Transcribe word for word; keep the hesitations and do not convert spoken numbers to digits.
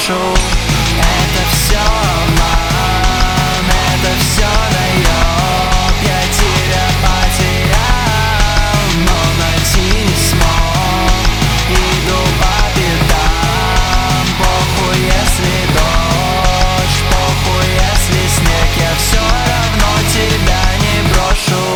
брошу. Это все обман, это все наеб. Я тебя потерял, но найти не смог. Иду по пятам, похуй если дождь, похуй если снег, я все равно тебя не брошу.